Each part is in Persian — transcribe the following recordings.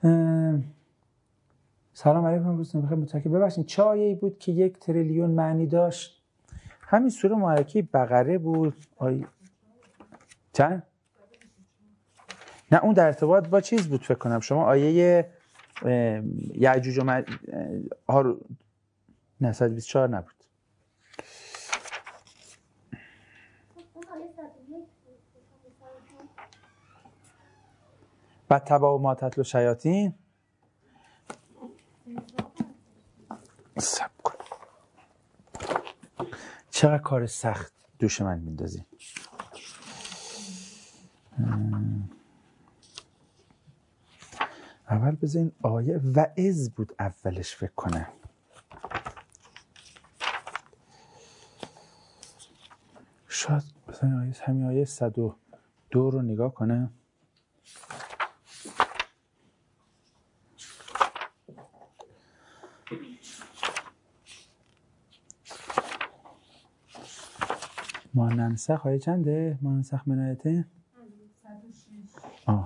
سلام علیکم، روزتون بخیر. متشکرم. ببخشید چه آیه‌ای بود که 1 تریلیون معنی داشت؟ همین سوره مبارکه بقره بود. چند؟ نه اون در ارتباط با چیز بود فکر کنم. شما آیه یعجوج و نه 124 نبود. بعد تبع ما تتلو شیاطین سب کن. چقدر کار سخت دوش من میندازی. اول بذارین آیه وعظ بود اولش فکر کنم. شاید بذارین همین آیه 102 رو نگاه کنم. ما ننسخ آیه چنده؟ ما ننسخ من آیته؟ 106.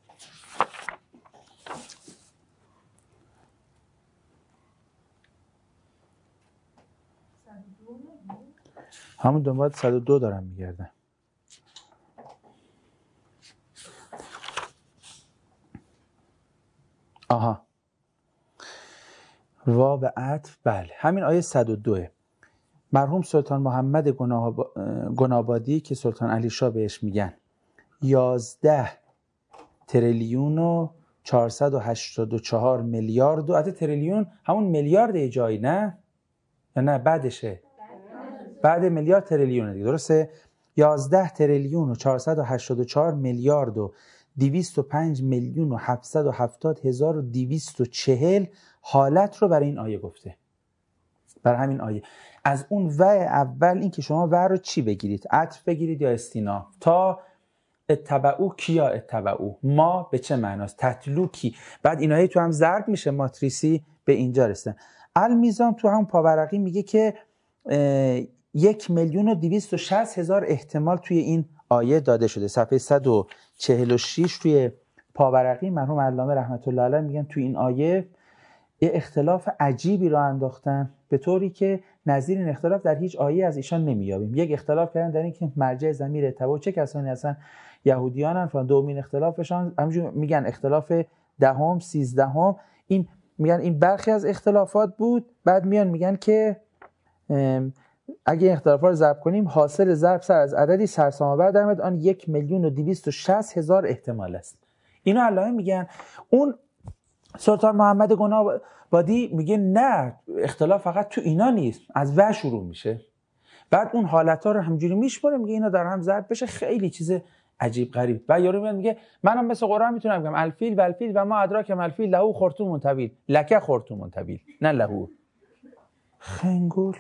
همون دنبال 102 دارم میگردم. آها واو عطف. بله همین آیه 102. مرحوم سلطان محمد گنابادی که سلطان علی شاه بهش میگن 11 تریلیون و 484 میلیارد و حتی تریلیون همون میلیارد جایی نه؟ یا نه بعدشه؟ بعد میلیارد تریلیونه دیگه، درسته؟ 11 تریلیون و 484 میلیارد و 205 میلیون و 770 هزار و 240 حالت رو برای این آیه گفته. برای همین آیه از اون و اول این که شما و رو چی بگیرید؟ عطف بگیرید یا استیناف؟ تا اتبعو کیا اتبعو؟ ما به چه معناست؟ تتلو کی؟ بعد این آیه تو هم ضرب میشه ماتریسی به اینجا رسن. المیزان تو هم پاورقی میگه که 1,260,000 احتمال توی این آیه داده شده. صفحه 146 توی پاورقی مرحوم علامه رحمت الله علیه میگن توی این آیه یه اختلاف عجیبی را انداختن به طوری که نظیر این اختلاف در هیچ آیه از ایشان نمیابیم. یک اختلاف کردن در این که مرجع ضمیر اتباع چه کسانی هستن؟ یهودیانن. دومین اختلافشان همونجوری میگن اختلاف 10م 13م. این میگن این برخی از اختلافات بود. بعد میان میگن که اگه اختلافات رو ضرب کنیم حاصل ضرب سر از عددی سرسام‌آور در میاد، آن 1,260,000 احتمال است. اینو علامه میگن. اون سلطان محمد گنابادی میگه نه اختلاف فقط تو اینا نیست، از و شروع میشه. بعد اون حالت‌ها رو همجوری میشماره میگه اینا در هم ضرب بشه. خیلی چیز عجیب غریب. و یارو میاد میگه منم مثل قرآن میتونم بگم الفیل و الفیل و ما ادراک ما الفیل له خرطوم طویل لکه خرطوم طویل نه له. خنگول.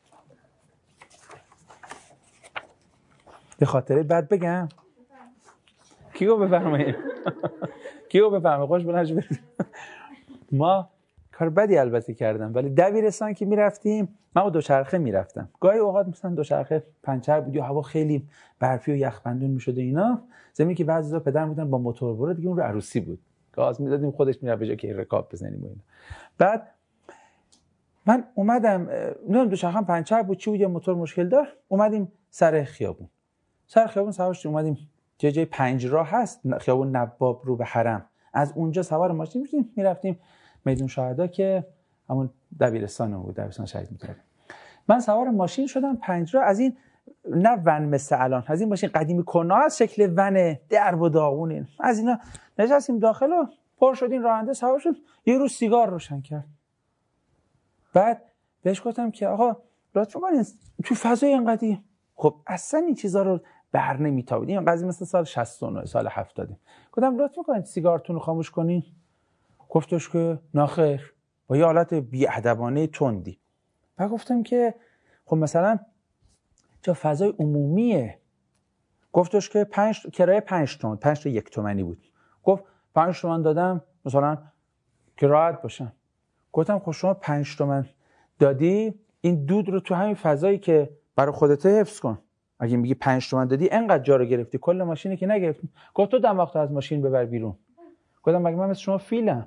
به خاطر بعد بگم کیو بفرمایید کیو بفرمایید خوش بلنش برید. ما کار بدی البته کردم، ولی دبیرستان که میرفتیم من با دوچرخه میرفتم. گاهی اوقات مثلا دوچرخه پنچر بود یا هوا خیلی برفی و یخبندون میشد اینا. زمین که بعضی‌ها پدرم بودن با موتور برد دیگه، اون رو عروسی بود گاز میدادیم خودش میرفت به جای که رکاب بزنیم و اینا. بعد من اومدم نمیدونم دوچرخه‌ام پنچر بود چی بود یا موتور مشکل داشت، اومدیم سر خیابون سوار شدیم. اومدیم جای 5 راه هست خیابون نواب رو به حرم. از اونجا سوار ماشین میشدیم میرفتیم میدون شهدا که همون دبیرستان بود، دبیرستان شهید می‌کردیم. من سوار ماشین شدم 5 راه، از این نه ون مثل الان، از این ماشین قدیمی کنا از شکل ون درب و داغون، از اینا نشستیم داخل و پر شدیم. راننده سوار شد یه رو سیگار روشن کرد. بعد بهش گفتم که آقا لطفا کنین تو فضای اینقدی خب اصلا این چیزا رو بر نمیتابید. این قضیه مثل سال 69 سال 70. گفتم لطفا کنین سیگارتون رو خاموش کنین. گفتش که ناخیر، با یه حالت بی‌ادبانه تندی. بعد گفتم که خب مثلا چه فضای عمومیه. گفتش که کرایه 5 تومن 5 تا 1 تومانی بود. گفت 5 تومن دادم مثلا که راحت باشم. گفتم خب شما 5 تومن دادی این دود رو تو همین فضایی که برای خودت حفظ کن. اگه میگی 5 تومن دادی انقدر جا رو گرفتی، کل ماشینی که نگرفتی. گفت تو دم وقت از ماشین ببر بیرون. گفتم مگه من مثل شما فیلم؟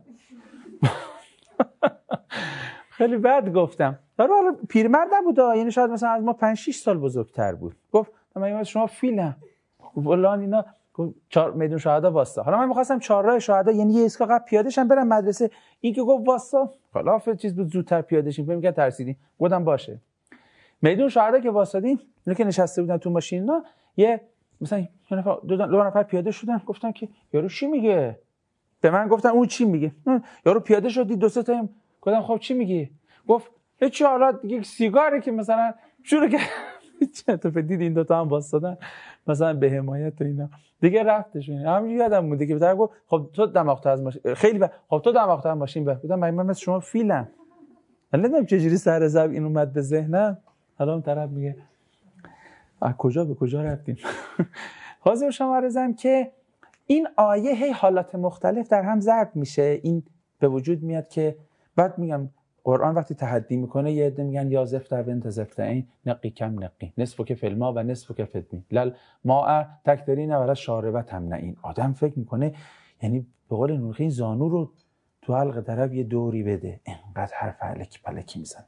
خیلی بد گفتم. حالا پیرمرد نبود، یعنی شاید مثلا از ما 5-6 سال بزرگتر بود. گفت مگه مثل شما فیلم؟ فلان اینا. چهار میدون شهدا واسطه. حالا من می‌خواستم چهارراه شهدا، یعنی یه ایستگاه قبل پیاده شم برم مدرسه. این که گفت واسطه، خلاف چیز بود زودتر پیاده شیم. میگم ترسیدیم. گفتم باشه. میدون شهدا که واسطیم، اینا که نشسته بودن تو ماشینا، یه مثلا دو نفر پیاده شدن، گفتن که یارو چی میگه؟ به من گفتن اون چی میگه؟ یارو پیاده شدی دو سه تا. گفتم خب چی میگی؟ گفت هیچ، حالا دیگه سیگاری که مثلا شروع کرد چطور دیدی این دو تا هم واسطن مثلا به حمایت و اینا دیگه رفتشون. همین یادم موند که بهتر گفت خب تو دماغت از ماشین خیلی خب تو دماغت از ماشین بودم. من مثل شما فیلم. حالا نمیدونم چجوری سر زب این اومد به ذهنم. حالا اون طرف میگه از کجا به کجا رفتیم. حاضر شما عرضم که این آیه هی حالات مختلف در هم ضرب میشه، این به وجود میاد که بعد میگم قرآن وقتی تحدی میکنه یه عده میگن یا زفت بنت زفت این نقی کم نقی نصف که فلما و نصف که فتمی لل ما تکترین ولا شاربت هم نه. این آدم فکر میکنه یعنی به قول نورخی این زانو رو تو حلق طرف یه دوری بده، اینقدر حرف الکی پلکی میزن.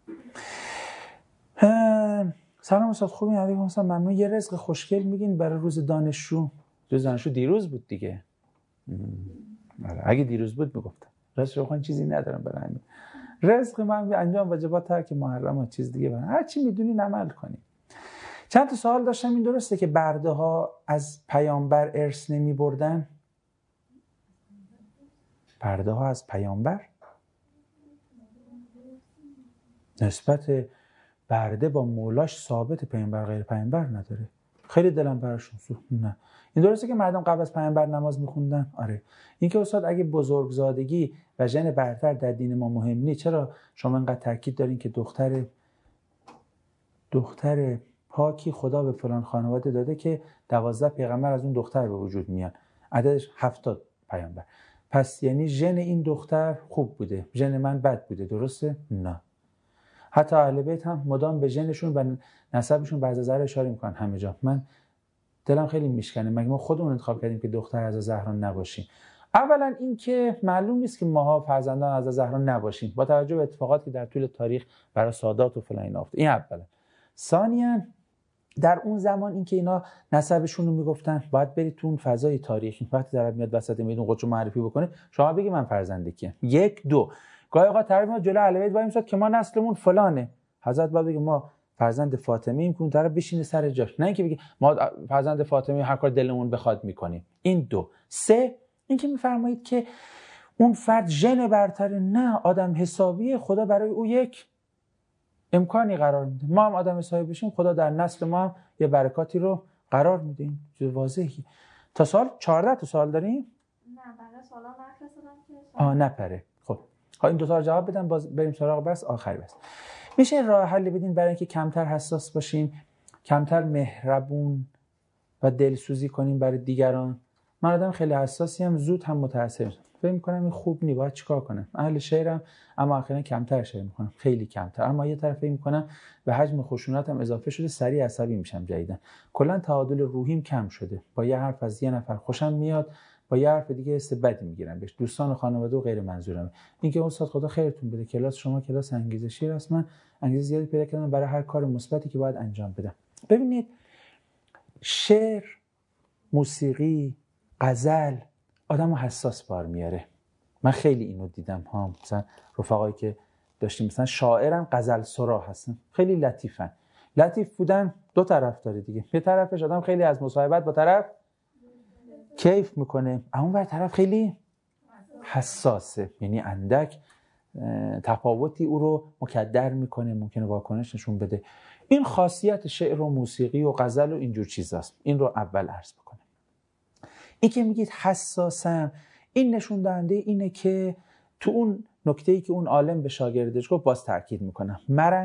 سلام استاد خوبین؟ علیکم السلام. ممنون. یه رزق خوشگل میگین برای روز دانشجو؟ روز دانشجو دیروز بود دیگه. اگه دیروز بود میگفتم. راست رو چیزی ندارم برای همین. رزق من انجام واجبات ترک محرمات چیز دیگه برای هر چی میدونین عمل کنین. چند تا سوال داشتم. این درسته که برده ها از پیامبر ارث نمی بردن؟ برده ها از پیامبر نسبت برده با مولاش ثابت، پیامبر غیر پیامبر نداره. خیلی دلم براشون سوخت. نه این درسته که مردم قبل از پیامبر نماز میخوندن. آره. این که استاد اگه بزرگزادگی و ژن برتر در دین ما مهم نیست، چرا شما انقدر تاکید دارین که دختر پاکی خدا به فلان خانواده داده که 12 پیغمبر از اون دختر به وجود میان، عددش 70 پیامبر. پس یعنی ژن این دختر خوب بوده، ژن من بد بوده. درسته؟ نه. حتی اهل بیت هم مدام به ژنشون و نسبشون بعضی از اشاره میکنن همه جا. من دلم خیلی میشکنه، مگه ما خودمون انتخاب کردیم که دختر از زهرا نباشیم؟ اولا این که معلوم نیست که ماها فرزندان از زهرا نباشیم با توجه به اتفاقاتی که در طول تاریخ برای سادات و فلان اینا افتاد. این اولا. ثانیاً در اون زمان این که اینا نسبشون رو میگفتن باید برید تو اون فضای تاریخی، وقتی طرف میاد وسط میدون خودشو معرفی بکنه شما بگی من فرزند کیم. یک. دو، گاهی اوقات طرف میاد جلو اهل بیت وای میساد که ما نسلمون فلانه، حضرت باید بگه ما فرزند فاطمی ایم که اون طرف بشینه سر جاش، نه اینکه بگه ما فرزند فاطمی هر کار دلمون بخواد میکنیم. این دو. سه، اینکه میفرمایید که اون فرد ژن برتره. نه، آدم حسابی خدا برای او یک امکانی قرار میده. ما هم آدم حسابی بشیم خدا در نسل ما هم یه برکاتی رو قرار میده. این چیز واضحی. تا سال 14 تا سال داریم؟ نه بله سوالا نفرستادم که نپره. خب این دو تا رو جواب بدم باز بریم سراغ بس آخری بس. میشه راه حل بدین برای اینکه کمتر حساس باشیم، کمتر مهربون و دلسوزی کنیم برای دیگران؟ من آدم خیلی حساسی ام، زود هم متاثر میشم. فکر می‌کنم این خوب نی، باید چیکار کنم؟ اهل شعرم اما اخیراً کمتر شعر می‌کنم، خیلی کمتر. اما یه طرف فکر می‌کنم به حجم خشونتم اضافه شده، سریع عصبی میشم جدیداً. کلاً تعادل روحیم کم شده. با یه حرف از یه نفر خوشم میاد، با یه حرف دیگه حس بدی میگیرم بهش. دوستان و خانواده و غیر منظورم. اینکه استاد خدا خیرتون بده، کلاس شما کلاس انگیزشی است، من انگیزه زیادی پیدا کردم برای هر کار مثبتی که باید انجام بدم. ببینید شعر، موسیقی، غزل آدمو حساس بار میاره. من خیلی اینو دیدم ها، مثلا رفقایی که داشتیم مثلا شاعرن غزل سرا هستن، خیلی لطیفن. لطیف بودن دو طرف داره دیگه. یه طرفش آدم خیلی از مصاحبت با طرف کیف میکنه، اما اون طرف خیلی حساسه، یعنی اندک تفاوتی او رو مکدر میکنه، ممکنه واکنش نشون بده. این خاصیت شعر و موسیقی و غزل و اینجور چیزاست. این رو اول عرض بکنم. این که میگید حساسم، این نشون دهنده اینه که تو اون نکته‌ای که اون عالم به شاگردش گفت باز تاکید میکنم.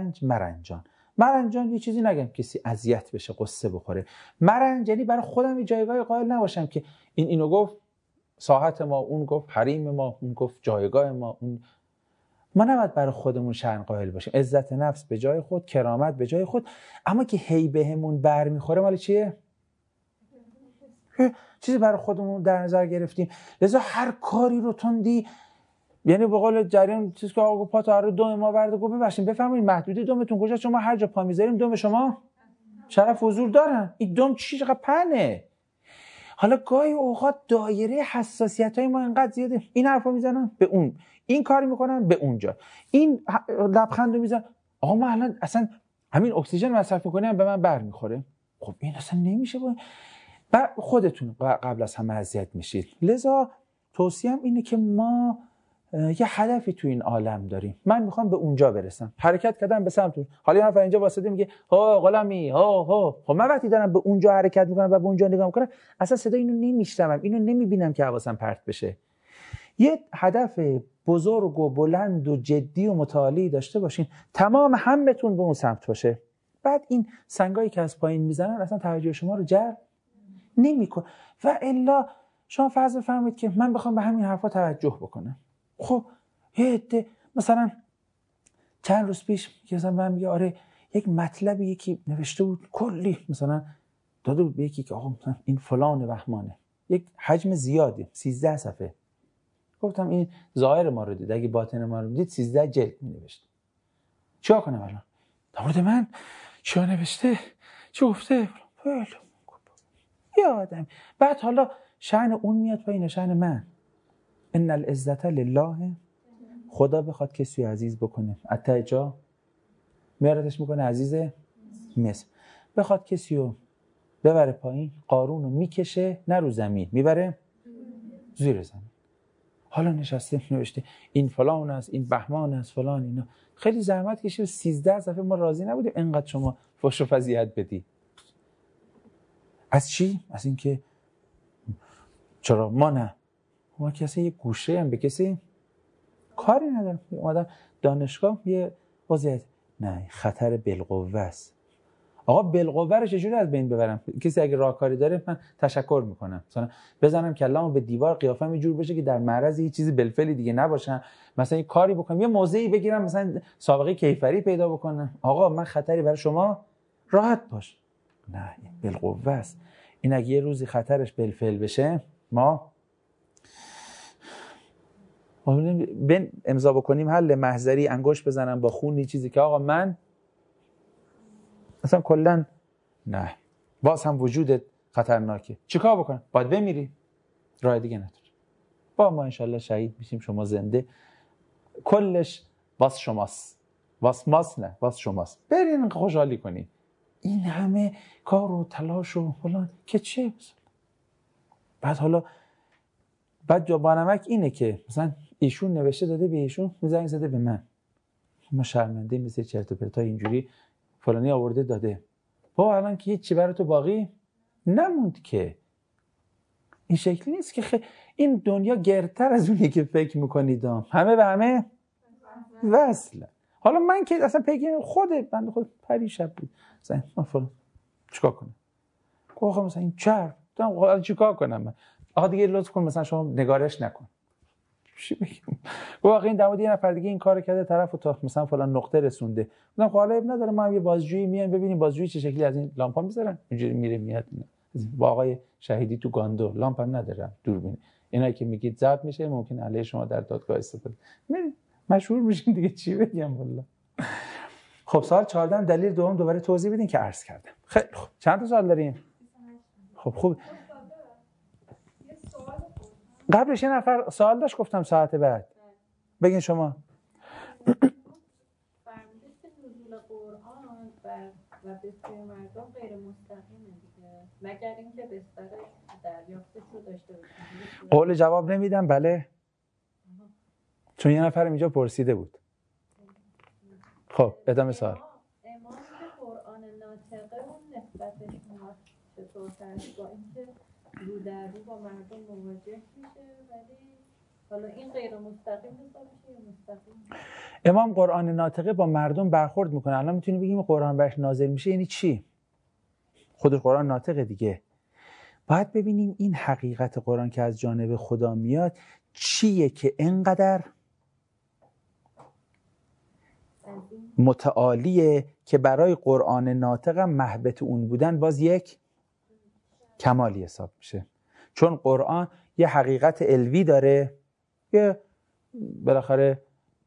مرنجان یه چیزی نگم کسی اذیت بشه، قصه بخوره. مرنج یعنی برای خودم یه جایگاه قائل نباشم که اینو گفت ساحت ما، اون گفت حریم ما، اون گفت جایگاه ما. ما نباید برای خودمون شأن قائل باشیم. عزت نفس به جای خود، کرامت به جای خود، اما که هی بهمون برمیخوره مال چیه؟ چیزی برای خودمون در نظر گرفتیم، لذا هر کاری رو تندی، یعنی به قول جریان چیزی که آقا پاتو رو دم ما ورده گفت ببخشید بفرمایید محدوده دمتون کجاست، شما هر جا پا میذاریم دم شما شرف حضور دارن. این دم چی چقدر پنه. حالا گاهی اوقات دایره حساسیت‌های ما اینقدر زیاده، این حرفو میزنن به اون، این کاری میکنن به اونجا، این لبخندو میزنن. آقا من الان اصلا همین اکسیژن مصرف میکنم به من برمیخوره. خب این اصلا نمیشه. خودتون قبل از همه اذیت میشید. لذا توصیه‌ام اینه که ما یه هدفی تو این عالم داریم، من میخوام به اونجا برسم، حرکت کردم به سمت اون. حالا یه نفر اینجا واسطه میگه ها غلامی ها. خب من وقتی دارم به اونجا حرکت میکنم و به اونجا نگاه میکنم اصلا صدای اینو نمیشنوم، اینو نمیبینم که حواسم پرت بشه. یه هدف بزرگ و بلند و جدی و متعالی داشته باشین، تمام همتون به اون سمت باشه. بعد این سنگایی که از پایین میزنن اصلا توجه شما رو جلب نمیکنه. و الا شما فرض بفرمایید که من بخوام به همین حرفا توجه بکنم. خب یه عده مثلا چند روز پیش مثلا من میگه آره یک مطلبی یکی نوشته بود کلی مثلا داده بود به یکی که آقا مثلا این فلان بهمانه، یک حجم زیادی 13 صفحه. گفتم این ظاهر ما رو دید، اگه باطن ما رو دید 13 جلد می‌نوشت. چیکار کنم الان؟ در مورد من چی نوشته؟ چی گفته؟ یه آدم. بعد حالا شأن اون میاد پایین شأن من. ان العزت لله، خدا بخواد کسی عزیز بکنه حتی جا میارتش میکنه عزیز مصر، بخواد کسی رو ببره پایین قارون رو میکشه نه رو زمین، میبره زیر زمین. حالا نشسته نوشته این فلان است، این بهمان است، فلان اینا. خیلی زحمت کشید 13 صفحه، ما راضی نبودیم انقدر شما فحش و فضیحت بدی. از چی؟ از اینکه چرا ما نه، ما کسی یه گوشه هم به کسی کاری ندارم. اومدم دانشگاه یه وضعیت نه خطر بالقوه است. آقا بالقوه رو چجوری از بین ببرم؟ کسی اگه راهکاری داره من تشکر میکنم، مثلا بزنم کلامو به دیوار قیافم یه جور بشه که در معرض یه چیزی بالفعلی دیگه نباشم، مثلا یه کاری بکنم، یه موضعی بگیرم، مثلا سابقه کیفری پیدا بکنم. آقا من خطری برای شما، راحت باش. نه بالقوه است. این اگه یه روزی خطرش بالفعل بشه ما بین امضا بکنیم حل محضری، انگشت بزنم با خونی چیزی که آقا من اصلا کلا نه، باز هم وجودت خطرناکه، چیکار بکنم؟ باید بمیری، راه دیگه نداره. با ما انشالله شهید میشیم، شما زنده، کلش واس شماست، واس ماست نه واس شماست، برین خوشحالی کنی. این همه کار و تلاش و فلان که چه مثلا. بعد حالا بعد جا بانمک اینه که مثلا ایشون نوشته داده به ایشون، زنگ زده به من، ما شرمنده مثل چرت و پرتای اینجوری فلانی آورده داده. با الان که هیچی برای تو باقی نموند که. این شکلی نیست که این دنیا گردتر از اونی که فکر میکنید، همه به همه وصل. حالا من که اصلا پیگیر بنده خود پریشب بود مثلا فلان چیکار کنم؟ آقا مثلا این چرب حالا چیکار کنم من؟ آقا دیگه لطف کن مثلا شما نگارش نکن. چی بگم؟ واقعا این دمود یه نفر دیگه این کارو کرده، طرفو تا مثلا فلان نقطه رسونده. گفتم خب حالا اب نداره، ما هم یه بازجویی میایم ببینیم بازجویی چه شکلی از این لامپا میذارن، اینجوری میره میاد. با آقای شهیدی تو گاندو لامپ هم نداره، دوربین. اینا که میگید ضبط میشه، ممکن علیه شما در دادگاه استفاده. مشهور میشین دیگه، چی بگم والله. خب سوال 14 دلیل دوم دوباره توضیح بدین که عرض کردم. خیلی خب چند تا سوال داریم؟ خب خوب. قبلش یه نفر سوال داشت گفتم ساعت بعد. بگین شما. فرمودید که نزول قرآن و بسیار مردم غیر مستقیمه دیگه، مگر اینکه بستر دریافتش رو داشته باشید. قول جواب نمیدم بله، چون یه نفر اینجا پرسیده بود. خب ادامه سوال. امام که قرآن ناطقه اون نسبتش چطور با اینکه رو در رو با مردم مواجه میشه، ولی حالا این غیر مستقیم حساب میشه یا مستقیم؟ امام قرآن ناطقه با مردم برخورد میکنه. الان میتونیم بگیم قرآن بهش نازل میشه یعنی چی؟ خود قرآن ناطقه دیگه. باید ببینیم این حقیقت قرآن که از جانب خدا میاد چیه که اینقدر متعالیه که برای قرآن ناطق محبت اون بودن باز یک کمالی حساب میشه. چون قرآن یه حقیقت علوی داره، یه بالاخره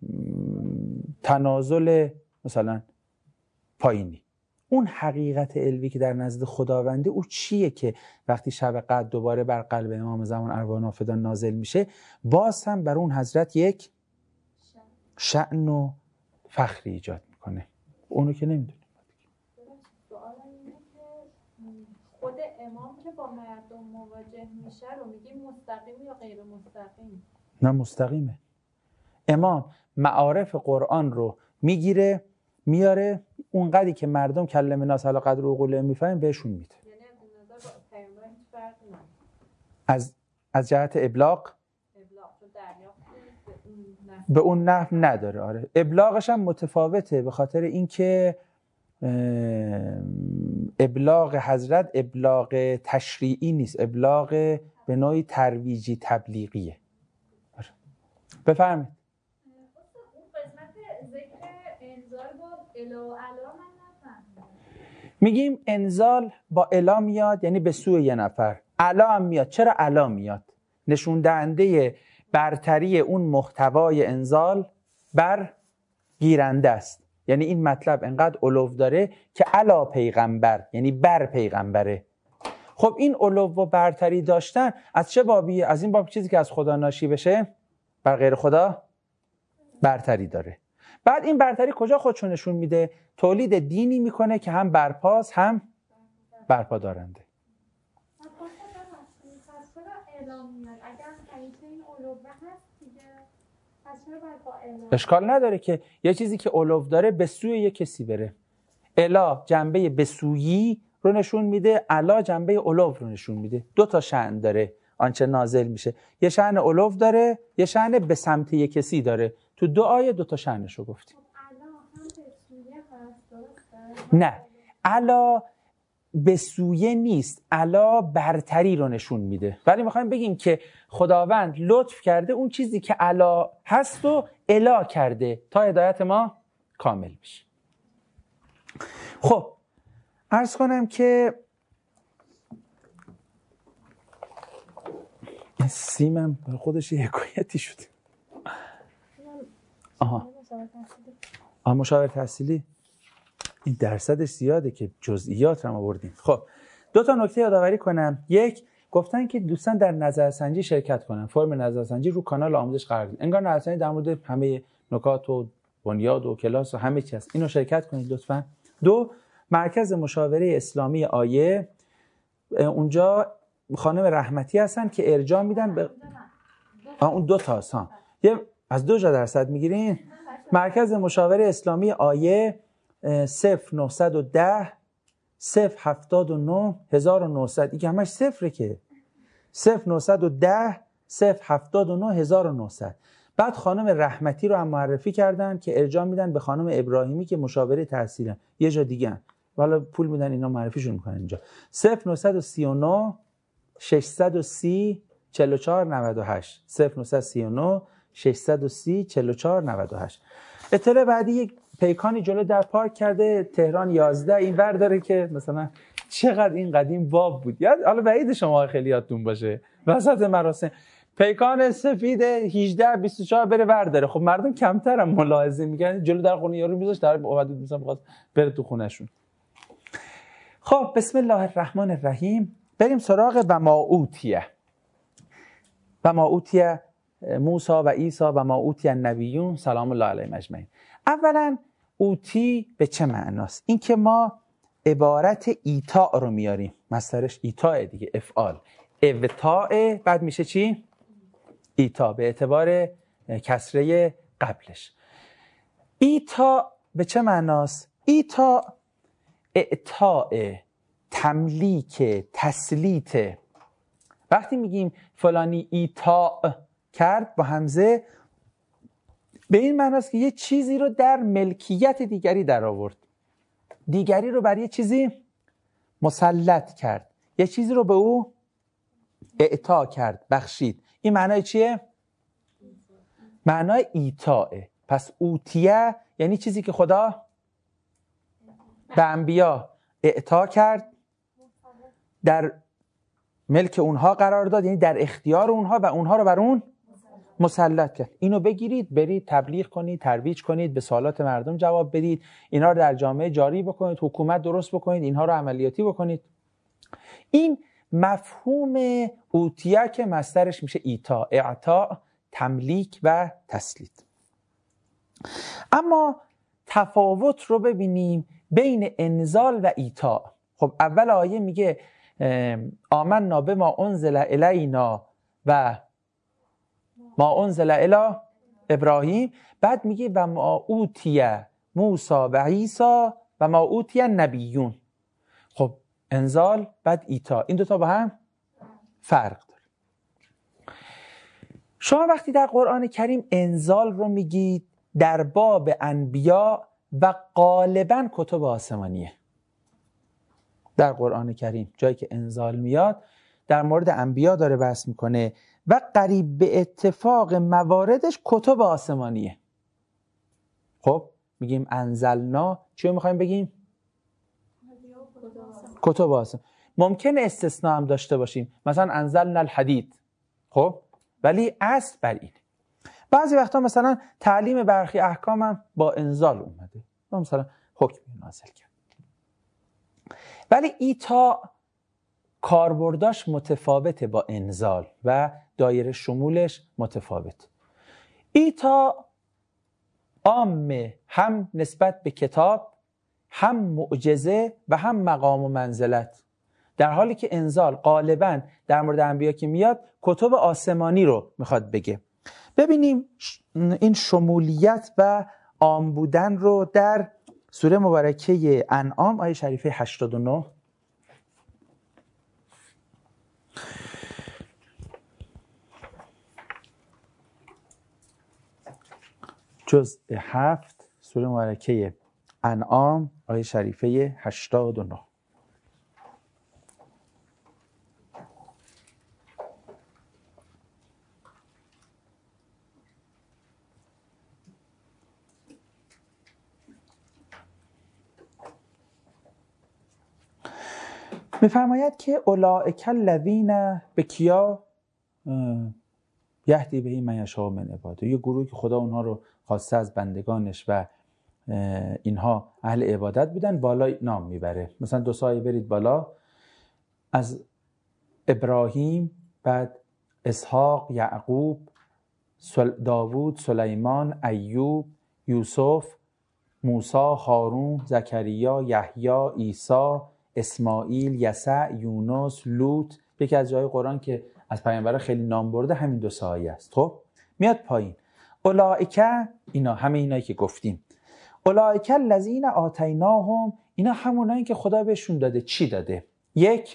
تنازل مثلا پایینی. اون حقیقت علوی که در نزد خداونده او چیه که وقتی شب قدر دوباره بر قلب امام زمان ارواح نافدان نازل میشه، باز هم بر اون حضرت یک شأن و فخری ایجاد میکنه. اونو که نمیدونیم. سوال اینه که خود امام که با مردم مواجه میشه رو میگیم مستقیم یا غیر مستقیم؟ نه مستقیمه. امام معارف قرآن رو میگیره میاره، اونقدری که مردم کلمه ناس علی قدر و قوله میفهمن بهشون میده. یعنی از نظر با پیامبر هیچ فرقی نداره. از جهت ابلاغ به اون نحو نداره. آره ابلاغش هم متفاوته، به خاطر اینکه ابلاغ حضرت ابلاغ تشریعی نیست، ابلاغ به نوعی ترویجی تبلیغیه. آره. بفرمایید. اون قسمت ذکر انزال با الا و علا من نفهمیدم. میگیم انزال با الا میاد یعنی به سوی یه نفر، علا هم میاد. چرا علا میاد؟ نشون دهنده برتری اون محتوای انزال بر گیرنده است. یعنی این مطلب انقدر علو داره که علا پیغمبر یعنی بر پیغمبره. خب این علو و برتری داشتن از چه بابیه؟ از این باب چیزی که از خدا ناشی بشه بر غیر خدا برتری داره. بعد این برتری کجا خودشو نشون میده؟ تولید دینی میکنه که هم برپاس هم برپا دارنده. اشکال نداره که یه چیزی که علو داره به سوی یه کسی بره. الا جنبه بسویی رو نشون میده، علا جنبه علو رو نشون میده. دو تا شأن داره آنچه نازل میشه، یه شأن علو داره، یه شأن به سمت یه کسی داره. تو دو آیه دو تا شأنش رو گفتیم. نه علا به سویه نیست، علا برتری رو نشون میده. ولی میخوایم بگیم که خداوند لطف کرده اون چیزی که علا هست و الا کرده تا هدایت ما کامل بشه. خب عرض کنم که این سیمم خودش یه حکایتی شده. مشاور تحصیلی این درصدش زیاده که جزئیات رو آوردیم. خب دو تا نکته یادآوری کنم. یک، گفتن که دوستان در نظرسنجی شرکت کنن. فرم نظرسنجی رو کانال آموزش قرار دادیم. انگار نظرسنجی در مورد همه نکات و بنیاد و کلاس و همه چیز. اینو شرکت کنید لطفاً. دو، مرکز مشاوره اسلامی آیه، اونجا خانم رحمتی هستن که ارجاع میدن به اون دو تا ها. یه از 2% میگیرین. مرکز مشاوره اسلامی آیه 0910 079 1900. این که همش صفره که 0910 079 1900. بعد خانم رحمتی رو هم معرفی کردن که ارجاع میدن به خانم ابراهیمی که مشاوره تحصیلن یه جا دیگه هن. والا پول میدن اینا معرفیشون میکنن اینجا. 0939 630 44 98 0939 630 44 98. اطلاع بعدی یک پیکانی جلو در پارک کرده تهران 11 این ور داره که مثلا چقدر این قدیم باب بود. یاد حالا بعید شما خیلی یادتون باشه وسط مراسم پیکان سفید 18 24 بره ور داره. خب مردم کمتر هم ملاحظه میکنن جلو در خونه یارو میذاشت در حدود مثلا بخواد بره تو خونهشون. خب بسم الله الرحمن الرحیم. بریم سراغ و ما اوتیه. و ما اوتیه موسی و عیسی و ما اوتی النبیون سلام الله علیهم اجمعین. اولا اوتی به چه معناست؟ این که ما عبارت ایتاء رو میاریم، مصدرش ایتاء دیگه، افعال اوتاء، بعد میشه چی؟ ایتاء به اعتبار کسره قبلش. ایتاء به چه معناست؟ ایتاء اعطاء، تملیک، تسلیط. وقتی میگیم فلانی ایتاء کرد با همزه، به این معناست که یه چیزی رو در ملکیت دیگری در آورد، دیگری رو بر یه چیزی مسلط کرد، یه چیزی رو به او اعطا کرد، بخشید. این معنای چیه؟ معنای ایتاء. پس اوتیه یعنی چیزی که خدا به انبیا اعطا کرد در ملک اونها قرار داد، یعنی در اختیار اونها و اونها رو بر اون مسلط کرد. اینو بگیرید برید تبلیغ کنید، ترویج کنید، به سوالات مردم جواب بدید، اینا رو در جامعه جاری بکنید، حکومت درست بکنید، اینها رو عملیاتی بکنید. این مفهوم اوتیه که مصدرش میشه ایتا، اعطاء، تملیک و تسلید. اما تفاوت رو ببینیم بین انزال و ایتا. خب اول آیه میگه آمنا بما انزل الینا و ما انزل الی ابراهیم، بعد میگه و ما اوتیه موسی و عیسی و ما اوتیه نبیون. خب انزال بعد ایتا، این دوتا با هم فرق داره. شما وقتی در قرآن کریم انزال رو میگید در باب انبیا و غالبا کتب آسمانیه. در قرآن کریم جایی که انزال میاد در مورد انبیا داره بحث میکنه و قریب به اتفاق مواردش کتب آسمانیه. خب میگیم انزلنا، چی رو میخوایم بگیم؟ کتب آسمان. ممکن استثناء هم داشته باشیم، مثلا انزلنا الحدید، خب ولی اصل بر این. بعضی وقتا مثلا تعلیم برخی احکام هم با انزال اومده، مثلا حکم نازل کرد. ولی ایتا کاربرداش متفاوته با انزال و دایره شمولش متفاوت. ایتا عامه، هم نسبت به کتاب، هم معجزه و هم مقام و منزلت، در حالی که انزال غالباً در مورد انبیا که میاد کتب آسمانی رو میخواد بگه. ببینیم این شمولیت و عام بودن رو در سوره مبارکه انعام آیه شریفه 89 جزء 7 سوره مبارکه انعام آیه شریفه 89. می‌فرماید که اولئک الذین به کیا یهدی به من یشاء من عباده، یه گروهی که خدا اونها رو خواسته از بندگانش و اینها اهل عبادت بودن، بالا نام میبره. مثلا دو سایه برید بالا، از ابراهیم، بعد اسحاق، یعقوب، داوود، سلیمان، ایوب، یوسف، موسی، هارون، زکریا، یحیی، عیسی، اسماعیل، یسع، یونس، لوط. یکی از جای قرآن که از پیامبران خیلی نام برده همین دو سایه است. خب میاد پایین اولئک، اینا همه اینایی که گفتیم. اولئک الذین آتیناهم، اینا همونایی که خدا بهشون داده. چی داده؟ یک،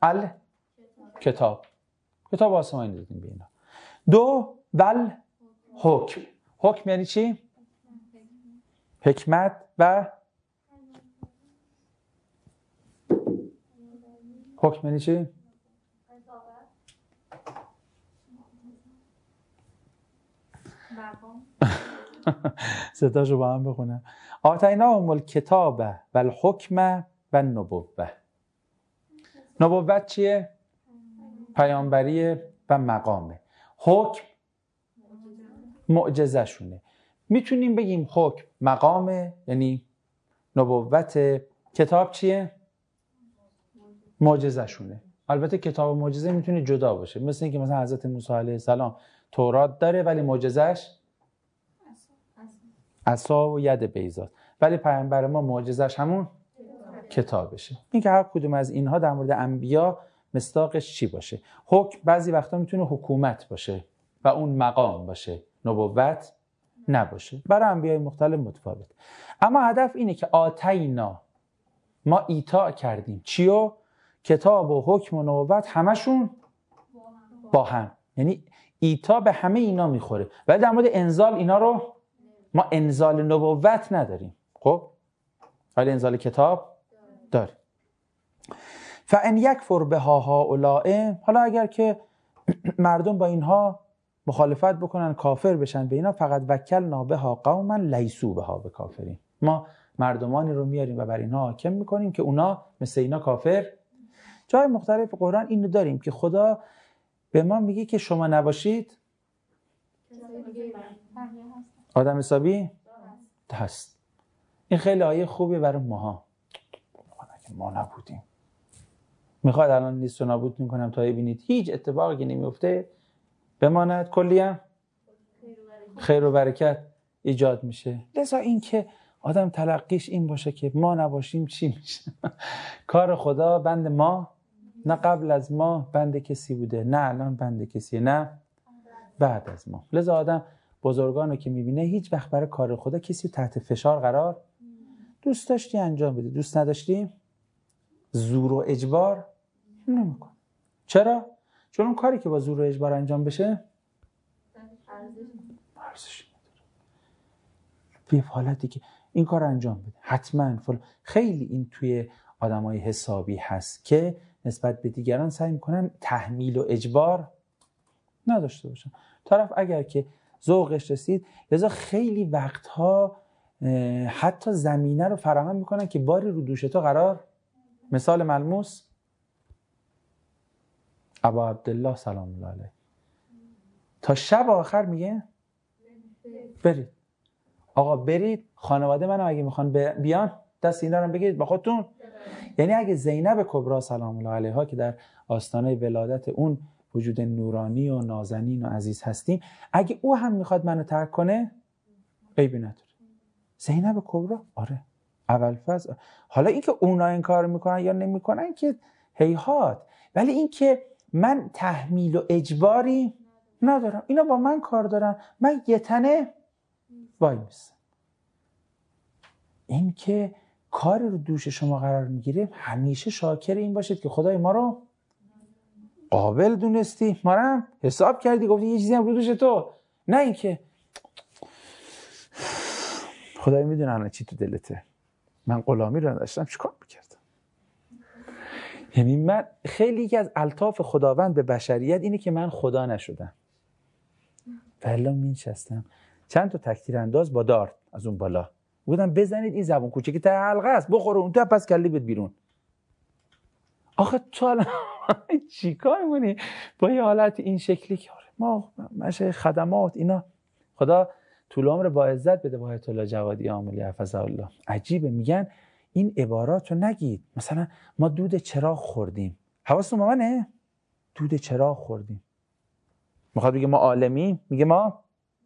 کتاب آسمانی دادیم به اینا. دو، حکم. حکم یعنی چی؟ حکمت و حکم یعنی چی؟ ستاشو با هم بخونم. آتیناهم الکتاب و الحکم و النبوة. نبوت چیه؟ پیامبری و مقامه. حکم معجزه شونه. میتونیم بگیم حکم مقامه، یعنی نبوت. کتاب چیه؟ معجزه شونه. البته کتاب و معجزه میتونه جدا باشه، مثل اینکه مثلا حضرت موسی علیه السلام تورات داره ولی معجزش عصا و ید بیضا، ولی پیامبر ما معجزش همون کتابشه. این که هر کدوم از اینها در مورد انبیا مصداقش چی باشه. حکم بعضی وقتا میتونه حکومت باشه و اون مقام باشه، نبوت نباشه. برای انبیای مختلف متفاوت. اما هدف اینه که آتینا، ما ایتا کردیم. چیو؟ کتاب و حکم و نبوت همشون با هم، یعنی ایتا به همه اینا میخوره. ولی در مورد انزال اینا رو ما انزال نبوت نداریم، خب ولی انزال کتاب داریم. فان یکفر بها هؤلاء، حالا اگر که مردم با اینها مخالفت بکنن، کافر بشن به اینا، فقط وکلنا بها قوما لیسوا بها بکافرین، ما مردمانی رو میاریم و بر اینها حاکم میکنیم که اونا مثل اینا کافر جای مختلف قرآن اینو داریم که خدا به ما میگه که شما نباشید آدم حسابی هست. این خیلی آیه خوبه برای ماها. ما نبودیم، میخواد الان نیست و نابود میکنم تا ببینید هیچ اتفاقی نمیفته، بماند کلی هم خیر و برکت ایجاد میشه. لذا این که آدم تلقیش این باشه که ما نباشیم چی میشه؟ کار خدا بند ما، نه قبل از ما بند کسی بوده، نه الان بند کسیه، نه بعد از ما. لذا آدم بزرگانو که میبینه هیچ وقت برای کار خدا کسی تحت فشار قرار دوست داشتی انجام بده، دوست نداشتی زور و اجبار نمیکن. چرا؟ چون اون کاری که با زور و اجبار انجام بشه ارزش نداره. به حالتی که این کار انجام بده حتما خیلی این توی آدمای حسابی هست که نسبت به دیگران سعی میکنن تحمیل و اجبار نداشته باشن. طرف اگر که ذوقش رسید، لذا خیلی وقتها حتی زمینه رو فراهم میکنن که باری رو دوش تو قرار. مثال ملموس ابا عبدالله سلام الله علیه تا شب آخر میگه برید آقا برید، خانواده منم اگه میخوان بیان دست اینا رو بگیرید با خودتون. یعنی اگه زینب کبرا سلام الله علیها که در آستانه ولادت اون وجود نورانی و نازنین و عزیز هستیم، اگه او هم میخواد منو ترک کنه عیبی نداره. زینب کبرا آره اول فاز. حالا اینکه اونا این کار میکنن یا نمیکنن که هیهات، ولی اینکه من تحمیل و اجباری ندارم، اینا با من کار دارن، من یه تنه وای میستم. این که کار رو دوش شما قرار میگیره، همیشه شاکر این باشید که خدای ما رو قابل دونستی، ما رو هم حساب کردی، گفتی یه چیزی هم رو دوش تو، نه اینکه خدای میدونه الان چی تو دلته، من غلامی رو نداشتم چیکار میکردم. یعنی من خیلی یکی از الطاف خداوند به بشریت اینه که من خدا نشدم، فعلا مینشستم چند تا تکتیر انداز با دارت از اون بالا بودم بزنید این زبون کوچکی تا حلقه است بخوره اون تو پس کلی بد بیرون. آخه تو الان چیکار می‌کنی با یه حالت این شکلی که ما مشه خدمات اینا. خدا طول عمر با عزت بده با آیت الله جوادی عاملی حفظه الله. عجیبه میگن این عبارات رو نگید. مثلا ما دود چراغ خوردیم، حواستون با منه؟ دود چراغ خوردیم. میخواد بگه ما عالمیم؟ میگه ما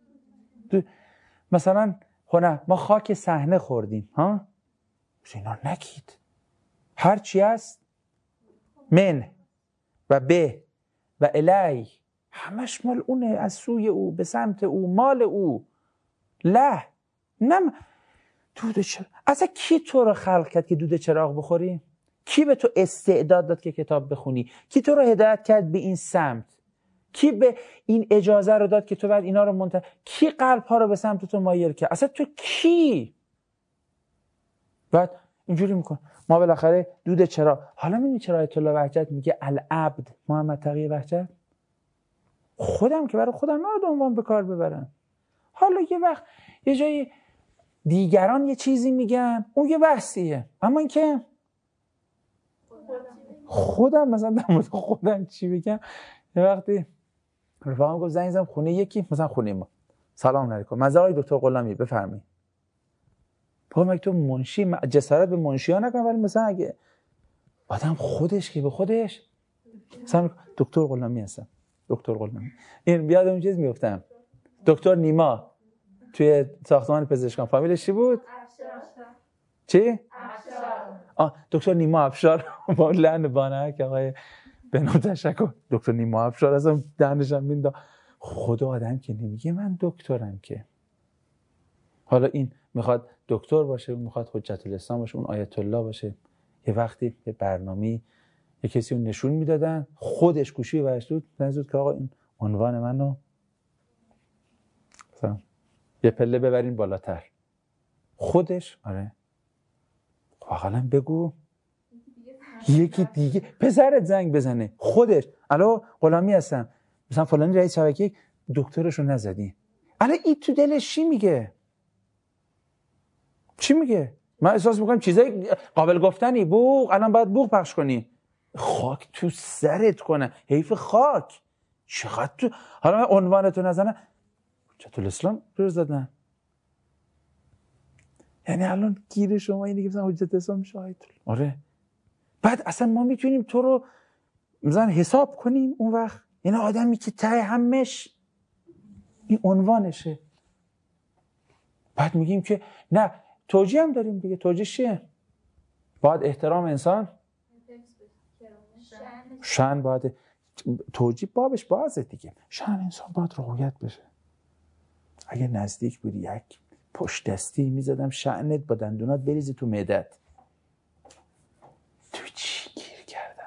مثلا نه ما خاک صحنه خوردیم ها؟ اینا نگید. هر چی هست من و به و الی همش مال اونه، از سوی او به سمت او، مال او. له نم دود چراغ. اصلا کی تو رو خلق کرد که دود چراغ بخوری؟ کی به تو استعداد داد که کتاب بخونی؟ کی تو رو هدایت کرد به این سمت؟ کی به این اجازه رو داد که تو بعد اینا رو کی قلب ها رو به سمت تو مایل کرد؟ اصلا تو کی؟ بعد اینجوری میکن ما بالاخره دود چراغ. حالا میدونی چرا آیت الله وحجت میگه العبد محمد تقی وحجت؟ خودم که برای خودم نه عنوان به کار ببرم. حالا یه وقت یه جایی دیگران یه چیزی میگن اون یه بحثیه، اما اینکه خودم مثلا در مورد خودم چی بگم. یه وقتی رفاقم گفت زنگ زدم خونه یکی، مثلا خونه ما، سلام علیکم مزارای دکتر غلامی بفرمایید. بابا مگه تو منشی جسارت به منشی ها نکن، ولی مثلا اگه آدم خودش که به خودش مثلا دکتر غلامی هستم، دکتر غلامی این بیاد اون چیز میگفتم دکتر نیما توی ساختمان پزشکان فامیلش چی بود؟ چی؟ دکتر نیما افشار. با لعن بانه که آقای بنو تشکر دکتر نیما افشار ازم دهنشم مینداخت. خدا آدم که نمیگه من دکترم که. حالا این میخواد دکتر باشه، اون میخواد حجت الاسلام باشه، اون آیت الله باشه. یه وقتی به برنامه یه کسی اون نشون میدادن خودش گوشی ورش نزد که آقا این عنوان منو مثلا یه پله ببرین بالاتر. خودش آره واقعا بگو یکی دیگه پسرت زنگ بزنه خودش الو غلامی هستم مثلا فلانی رئیس شبکه دکترشو نزدی. الان این تو دلش چی میگه؟ چی میگه؟ من احساس میکنم چیزای قابل گفتنی بوق الان باید بوق پخش کنی. خاک تو سرت کنه، حیف خاک. چقدر تو حالا من عنوانتو نزنم چطور اسلام رو زدن. یعنی الان گیر شما اینه که مثلا حجت اسلام میشه آیت الله. آره بعد اصلا ما میتونیم تو رو مثلا حساب کنیم اون وقت، یعنی آدمی که ته همش این عنوانشه. بعد میگیم که نه توجیه هم داریم دیگه. توجیه چیه؟ باید احترام انسان شأن باید توجیه بابش بازه دیگه. شأن انسان باید رعایت بشه. اگه نزدیک بودی یک پشت دستی میزدم شأنت با دندونات بریزی تو معدت. تو چی گیر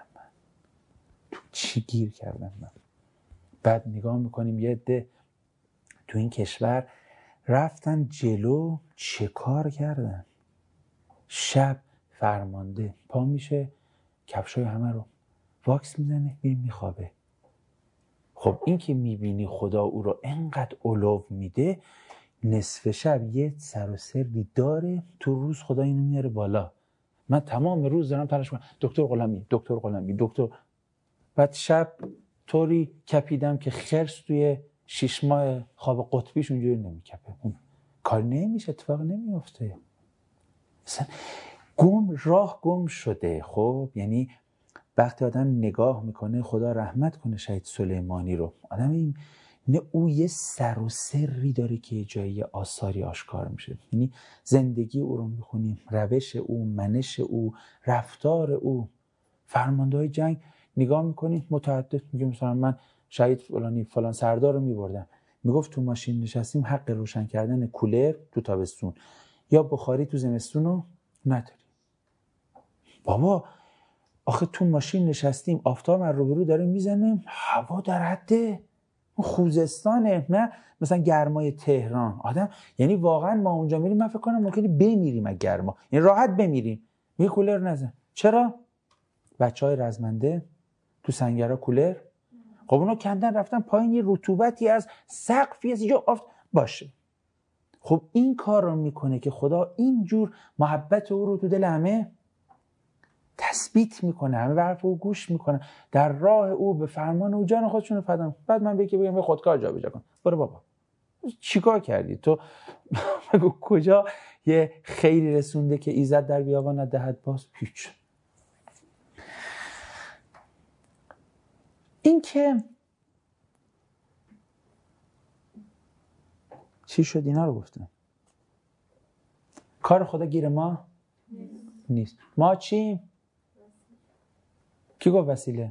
کردم من؟ بعد نگاه میکنیم یه عده تو این کشور رفتن جلو چه کار کردن. شب فرمانده پا میشه کفشای همه رو واکس میزنه میره میخوابه. خب این که میبینی خدا او رو انقدر علو میده، نصف شب یه سر و سری داره، تو روز خدا اینو میاره بالا. من تمام روز دارم تلاش میکنم دکتر غلامی. بعد شب طوری کپیدم که خرس توی 6 ماه خواب قطبیش اونجوری نمیکپه. کار نمیشه، اتفاق نمیفته. مثلا راه گم شده. خب یعنی وقتی آدم نگاه میکنه، خدا رحمت کنه شهید سلیمانی رو، آدم این نه او یه سر و سری داره که جایی آثاری آشکار میشه. یعنی زندگی او رو میخونیم، روش او، منش او، رفتار او، فرماندهای جنگ نگاه میکنیم متعدد. میگه مثلا من شهید فلان سردار رو میبردم، میگفت تو ماشین نشستیم حق روشن کردن کولر تو تابستون یا بخاری تو زمستون رو نداری. بابا آخه تو ماشین نشستیم آفتاب از روبرو داره میزنه، هوا در حده خوزستانه، نه مثلا گرمای تهران. آدم یعنی واقعا ما اونجا میریم من فکر کنم ممکنه بمیریم از گرما، یعنی راحت بمیریم. میگه کولر نزن. چرا؟ بچهای رزمنده تو سنگرها کولر، خب اونا کندن رفتن پایین، یه رطوبتی از سقفی از اینجا باشه. خب این کار رو میکنه که خدا اینجور محبت او رو تو دل همه تثبیت میکنه، همه حرف او گوش میکنه، در راه او به فرمان او جان خودشون رو فدا میکنن. بعد من بگم خودکار جابجا کن، برو بابا چیکار کردی تو؟ کجا یه خیری رسونده که ایزد در بیابان ندهد باز؟ هیچ. این که چی شد اینا رو گفتم. کار خدا گیر ما نیست. ما چیم؟ کی گفت وسیله؟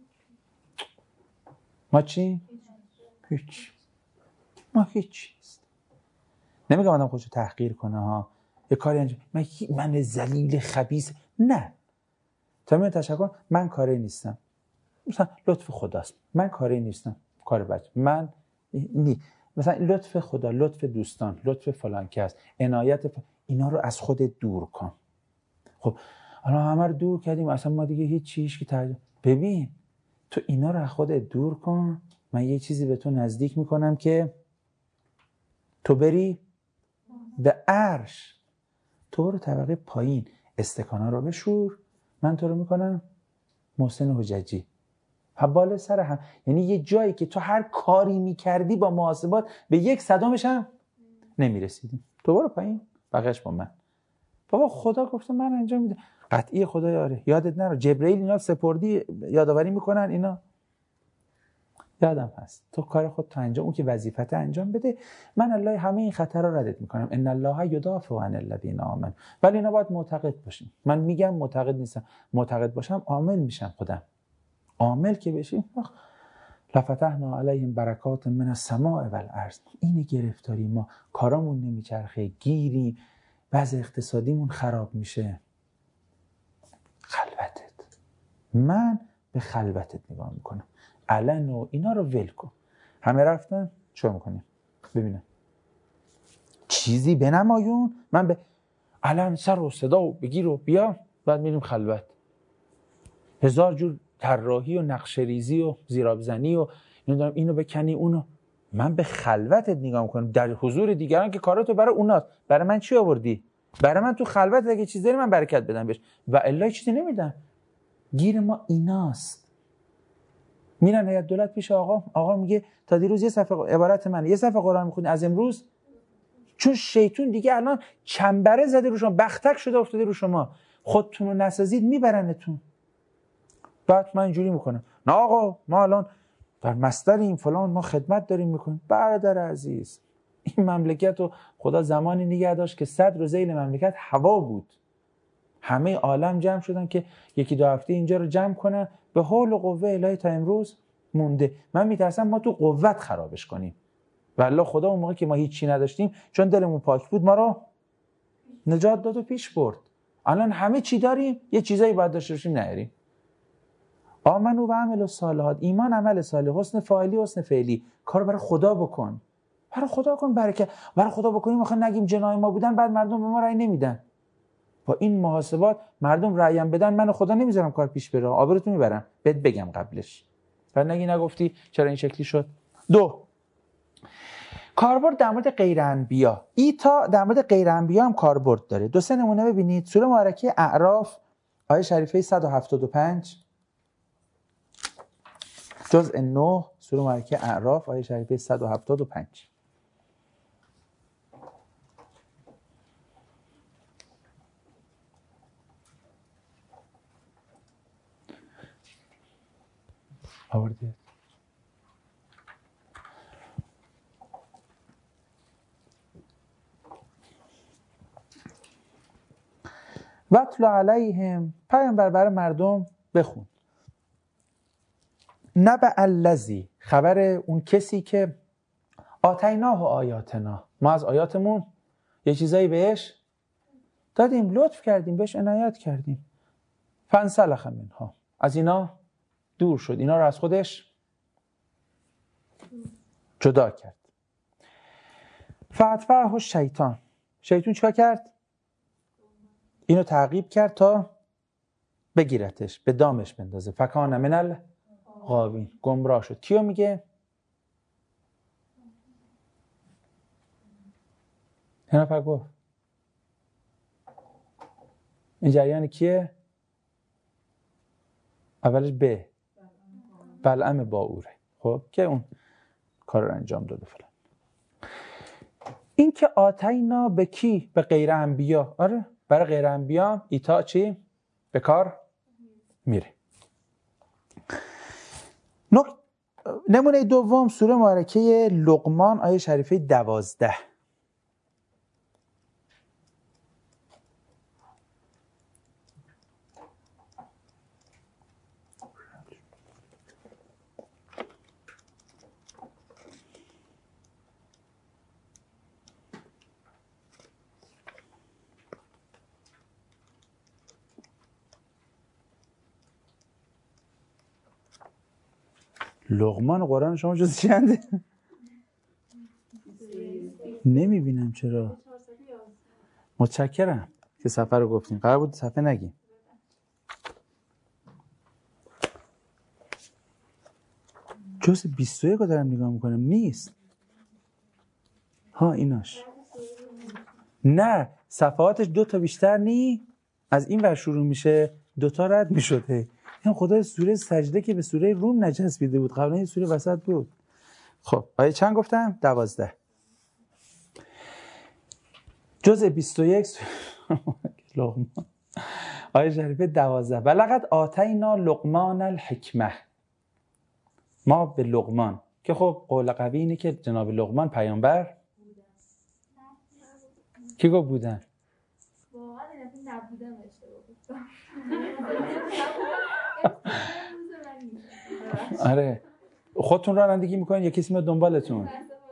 ما چیم؟ هیچ. ما هیچ نیست. نمیگم آدم خودشو تحقیر کنه ها، یه کاری انجام من ذلیل خبیث، نه. تا من تشکر من کاری نیستم، مثلا لطف خداست، من کاری نیستم، کار بچه من مثلا لطف خدا، لطف دوستان، لطف فلان کس، عنایت اینا رو از خودت دور کن. خب حالا همه رو دور کردیم، اصلا ما دیگه هیچ که ببین تو اینا رو از خودت دور کن، من یه چیزی به تو نزدیک میکنم که تو بری به عرش. تو رو طبقه پایین استکانا رو بشور، من تو رو میکنم محسن حججی بالا سر هم. یعنی یه جایی که تو هر کاری میکردی با محاسبات به 1/100 هم نمیرسیدیم. تو برو پایین، بقیش با من. بابا خدا گفته من انجام میده. قطعی خدا یاره. یادت نره جبرئیل اینا سپردی یادآوری میکنن، اینا یادم هست. تو کار خود تو انجام، اون که وظیفت انجام بده. من الله همه این خطرها رو ردت میکنم. ان الله یدافع عن الذین آمنوا. ولی اینا باید معتقد باشیم. من میگم معتقد نیستم، معتقد باشم عامل میشم. خودم عامل که بشیم لفتحنا علیهم برکات من السماء والارض. اینه گرفتاری ما، کارامون نمیچرخه، گیریم، وضع اقتصادیمون خراب میشه. خلوتت، من به خلوتت نگاه میکنم. علن و اینا رو ول کن. همه رفتن چه میکنیم؟ ببینم چیزی بنمایون، من به علن سر و صدا و بگیر و بیا، بعد میریم خلوت. 1000 جور طراحی و نقشه ریزی و زیرابزنی و اینو بکنی اونو. من به خلوتت نگاه میکنم در حضور دیگران که کاراتو برای اوناست. برای من چی آوردی؟ برای من تو خلوت اگه چیز داری من برکت بدم بهش، و الا چیزی نمیدم. گیر ما ایناست. میرن هیئت دولت پیش آقا میگه تا دیروز یه صفحه عبارت من یه صفحه قرآن میخونی، از امروز چون شیطون دیگه الان چنبره زده رو شما، بختک شده افتاده رو شما، خودتون رو نسازید میبرنتون. بعد من اینجوری میکنم نه آقا ما الان در مصدریم فلان، ما خدمت داریم میکنیم. برادر عزیز این مملکت رو خدا زمانی نگه داشت که صدر ذیل مملکت هوا بود، همه عالم جمع شدن که یکی دو هفته اینجا رو جمع کنن، به حول و قوه الهی تا امروز مونده. من میترسم ما تو قوت خرابش کنیم. والله خدا اون موقع که ما هیچی نداشتیم چون دلمون پاک بود ما رو نجات داد و پیش برد. الان همه چی داریم، یه چیزایی باید داشته باشیم نداریم. آمنو و عملوا الصالحات، ایمان عمل صالح، حسن فاعلی حسن فعلی، کار برای خدا بکن، برای خدا کن، برکت برای خدا بکنیم. آخه نگیم جنای ما بودن بعد مردم به ما رأی نمیدن. با این محاسبات مردم رأی هم بدن من خدا نمیذارم کار پیش بره، آبروتون میبرم. بهت بگم قبلش بعد نگی نگفتی چرا این شکلی شد. 2 کاربرد در مورد غیر انبیا. ایتا در مورد غیر انبیا هم کاربرد داره. 2-3 نمونه ببینید. سوره مبارکه اعراف آیه شریفه 175 جزء 9 سوره مبارکه اعراف آیه شریفه 175. آورده وَاتْلُ عَلَیْهِمْ، پیامبر برای مردم بخون. نبأ الذی، خبر اون کسی که آتیناه آیاتنا، ما از آیاتمون یه چیزایی بهش دادیم، لطف کردیم، بهش عنایت کردیم. فانسلخ منها، از اینا دور شد، اینا رو از خودش جدا کرد. فاتبعه الشیطان، شیطان چیکار کرد؟ اینو تعقیب کرد تا بگیرتش، به دامش بندازه. فکان من الغاوین، گمراه شد. کیو میگه؟ یه نفر گفت این جریان کیه؟ اولش به بلعم باوره، خب که اون کار رو انجام داده فلان. این که آتینا به کی؟ به غیر انبیا. آره برای غیر انبیا ایتا چی؟ به کار میره. نمونه دوم سوره مبارکه لقمان آیه شریفه 12. لقمان قرآن شما جز چنده؟ نمیبینم چرا. متشکرم که صفحه رو گفتیم، قرار بود صفحه نگیم. جز 21 رو دارم نگاه میکنم، نیست. ها ایناش نه، صفحاتش 2 تا بیشتر نی، از این ور شروع میشه 2 تا رد میشده. این خدا سوره سجده که به سوره روم نچسبیده بود، قبلا این سوره وسط بود. خب آیه چند گفتم؟ 12 جزء 21 لقمان آیه شریفه 12. ولقد آتینا لقمان الحکمه، ما به لقمان، که خب قول قوی اینه که جناب لقمان پیامبر کی گفت بودن؟ واقعا این نبودن اشتباه گفتم. آره خودتون رانندگی میکنین یا کسی میاد دنبالتون؟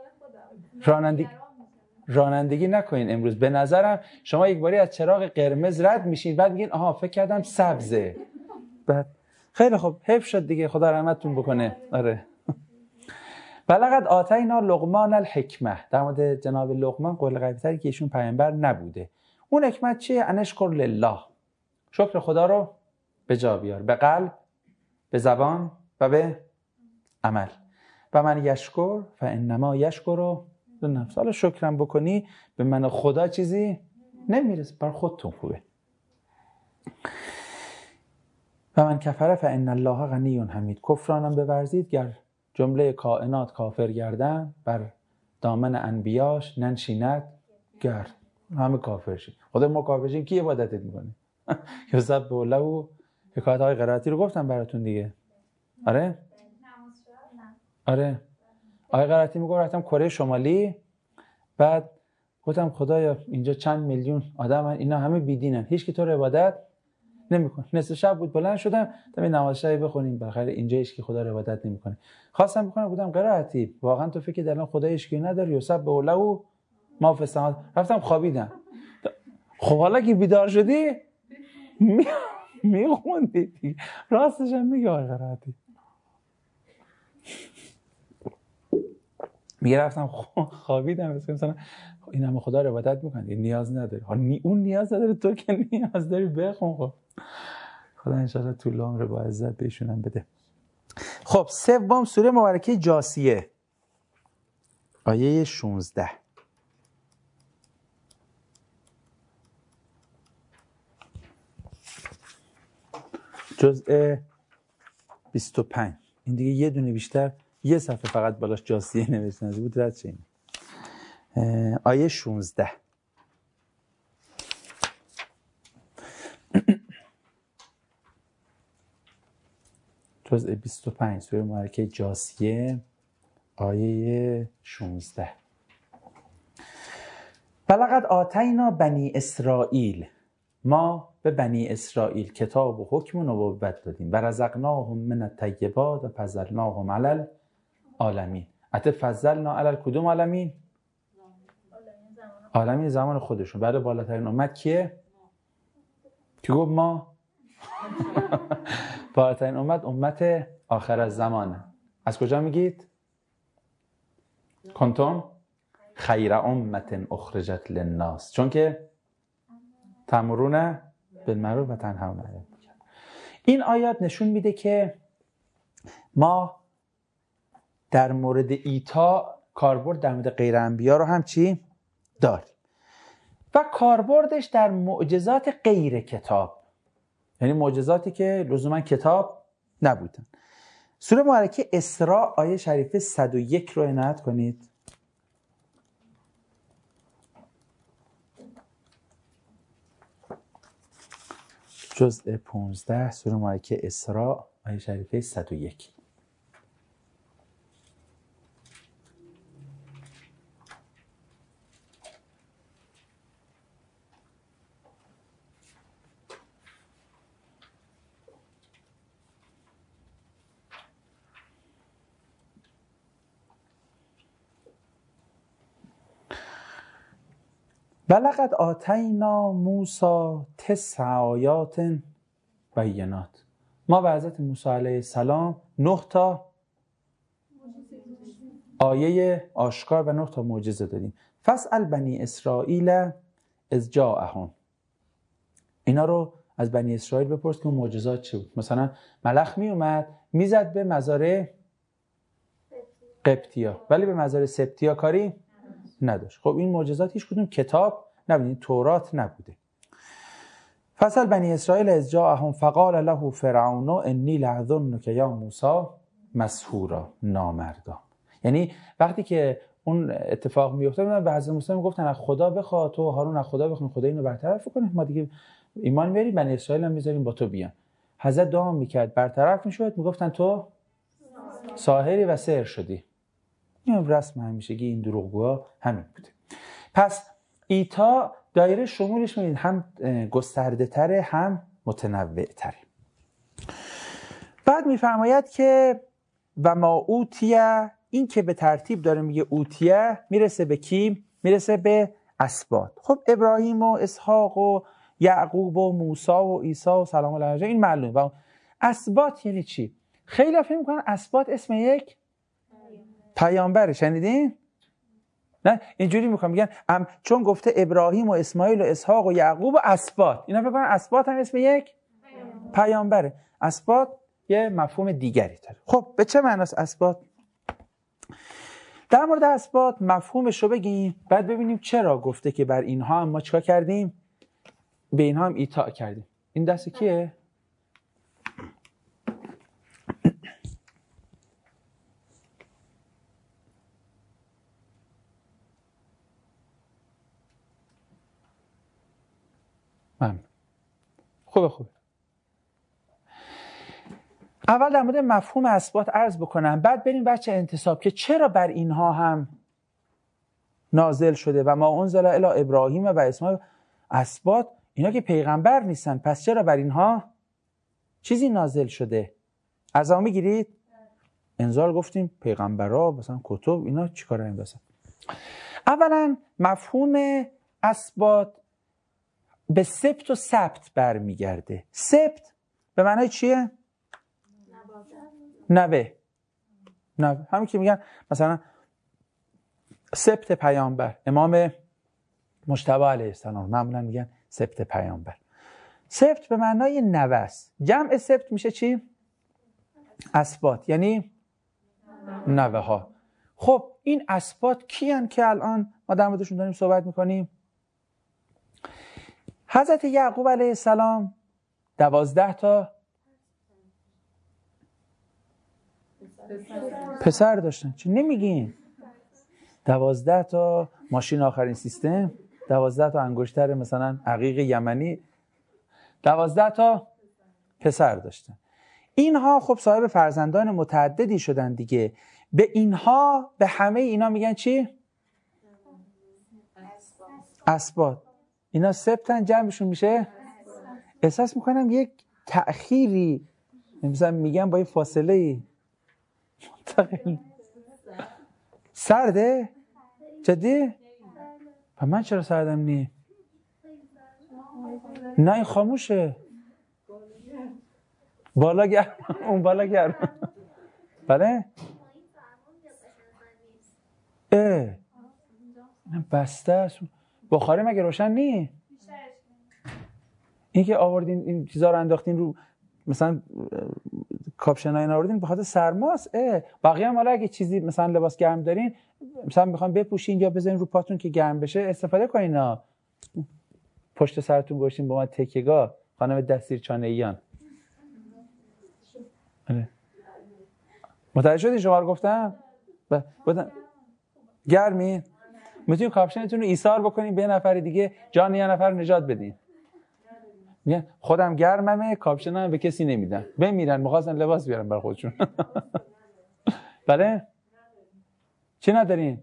رانندگی نکنین امروز. به نظرم شما یک باری از چراغ قرمز رد میشین بعد میگین آها فکر کردم سبزه. بعد خیلی خب حیف شد دیگه، خدا رحمتتون بکنه. آره ولقد آتینا لقمان الحکمه، در مورد جناب لقمان قول قوی‌تری که ایشون پیامبر نبوده. اون حکمت چیه؟ ان اشکر لله، شکر خدا رو به جا بیار، به قلب، به زبان و به عمل. و من یشکر فانما یشکر لنفسه. حالا شکرم بکنی به من خدا چیزی نمیرسه، بر خودتون خوبه. و من کفر فان الله غنی حمید. کفرانم بورزید گر جمله کائنات کافر گردن، بر دامن انبیاش ننشیند گرد. همه کافر شید. خدا ما کافر شیم کی عبادتت میکنه؟ یوسف بوله و حکایت های قرائتی رو گفتم براتون دیگه. آره آره آقای قرائتی میگه رفتم کره شمالی، بعد گفتم خدایا اینجا چند میلیون آدمن، اینا همه بیدینن، هیچ کی تو رو عبادت نمیکنه. نصف شب بود بلند شدم تا نماز شب بخونیم، بالاخره اینجا هیچ کی خدا رو عبادت نمیکنه. خواستم بکنم بودم قرائتی واقعا تو فکر الان خدا هیچ کی نداره؟ یوسف به اولو ما فساد. رفتم خوابیدم. خب حالا که بیدار شدی میخوندی دیگه. راستش هم میگه آقای قرائتی. میگه رفتم خوابیدم مثلا این همه خدا رو عبادت میکنه، این نیاز نداره. اون نیاز نداره، تو که نیاز داری بخون. خب خدا انشاءالله طول عمر با عزت بهشونم بده. خب سوم سوره مبارکه جاثیه آیه 16. جزء 25. این دیگه یه دونه بیشتر، یه صفحه فقط بالاش جاثیه نوشتن از بود رد شیم. آیه 16. جزء 25 سوره مبارکه جاثیه آیه 16. ولقد آتینا بنی اسرائیل، ما به بنی اسرائیل کتاب و حکم و نبوت دادیم. و رزقناهم من الطیبات و فضلناهم علی العالمین. حتی فضلنا علی کدوم عالمین؟ عالمین زمان خودشون. بعد بالاترین امت کیه؟ کی گفت ما؟ بالاترین امت آخر الزمانه. از کجا میگید؟ کنتم خیر امت اخرجت للناس، چون که تأمرون بالمعروف و تنهون عن المنکر. این آیات نشون میده که ما در مورد ایتا کاربرد در مورد غیر انبیا رو هم چی داریم و کاربردش در معجزات غیر کتاب، یعنی معجزاتی که لزوما کتاب نبودن. سوره مبارکه اسراء آیه شریفه 101 رو عنایت کنید. جزء 15 سوره مبارکه اسراء آیه شریفه 101. ولقد آتینا موسی 9 آیات بینات. ما به حضرت موسی علیه السلام 9 تا آیه آشکار و 9 تا معجزه دادیم. فاسأل بنی اسرائیل اذ جاءهم. اینا رو از بنی اسرائیل بپرس که معجزات چه بود. مثلا ملخ می اومد میزد به مزارع قبطیا ولی به مزارع سبطیا کاری نداشت. خب این معجزات هیچ کدوم کتاب نبوده، این تورات نبوده. فاسأل بنی اسرائیل اذ جاءهم فقال له فرعون انی لأظنک یا موسی مسحورا، نامردا. یعنی وقتی که اون اتفاق میفته به حضرت موسی میگفتن از خدا بخواه، تو هارون از خدا بخواه خدا اینو برطرف کنه، ما دیگه ایمان میاریم بنی اسرائیل هم میذاریم با تو بیان. حضرت دعا میکرد برطرف میشد، میگفتن تو ساحری و سحر شدی. این رسم همیشگی این دروغگوها همین بوده. پس ایتا دایره شمولش می‌بینید هم گسترده تره هم متنوع تره. بعد میفرماید که و ما اوتیه، این که به ترتیب داره میگه اوتیه میرسه به کی؟ میرسه به اسباط. خب ابراهیم و اسحاق و یعقوب و موسی و عیسی و سلام الله علیهم این معلومه. و اسباط یعنی چی؟ خیلی فکر می‌کنن اسباط اسم یک پیامبره. شنیدین؟ نه اینجوری میگن چون گفته ابراهیم و اسماعیل و اسحاق و یعقوب و اسباط، اینا فکر کنن اسباط هم اسم یک پیامبره. اسباط یه مفهوم دیگری داره. خب به چه معناست اسباط؟ در مورد اسباط مفهومش رو بگیم بعد ببینیم چرا گفته که بر اینها هم ما چیکار کردیم؟ به اینها هم ایطاع کردیم. این دست کیه؟ ممنون. خوبه. اول در مورد مفهوم اثبات عرض بکنم، بعد بریم بچه انتصاب که چرا بر اینها هم نازل شده و ما انزل الی ابراهیم و اسماعیل. اثبات اینا که پیغمبر نیستن، پس چرا بر اینها چیزی نازل شده؟ از آن میگیرید؟ انزال گفتیم پیغمبرها مثلا کتب، اینا چیکار این واسه؟ اولا مفهوم اثبات به سبت و ثبت برمیگرده. سبت به معنای چیه؟ نوه. همین که میگن مثلا سبت پیامبر، امام مجتبی علیه السلام معمولا میگن سبت پیامبر. سبت به معنای نوه است. جمع سبت میشه چی؟ اسباط، یعنی نوه ها. خب این اسباط کیان که الان ما در موردشون داریم صحبت میکنیم؟ حضرت یعقوب علیه السلام 12 تا پسر داشتن. چی نمیگین؟ 12 تا ماشین آخرین سیستم، 12 تا انگشتر مثلا عقیق یمنی، 12 تا پسر داشتن. اینها خب صاحب فرزندان متعددی شدن دیگه. به اینها، به همه اینا میگن چی؟ اسباط. اینا سبتن، جمعشون میشه؟ احساس میکنم یک تأخیری مثلا میگن با یه فاصله منتقل. سرده؟ جدی؟ پس من چرا سردم نی؟ نه این خاموشه. بالا گرم. اون بالا گرم. بله؟ بسته است. بخاری مگه روشن نی؟ این که آوردین این چیزا رو انداختین رو مثلا کاپشن های آوردین به خاطر سرماست. بقیه هم حالا اگه چیزی مثلا لباس گرم دارین مثلا میخوام بپوشین یا بزنین رو پاتون که گرم بشه استفاده کنین. پشت سرتون گوشتین با من تکیگاه. خانم دستیر چانهیان. متوجه شدین شما رو گفتم؟ گرمین؟ میتونین کاپشنتون رو ایثار بکنین به یه نفر دیگه، جان یه نفر نجات بدین. میگن خودم گرممه، کاپشنم به کسی نمیدن. بمیرن می‌خواستن لباس بیارن برای خودشون. بله؟ چی ندارین؟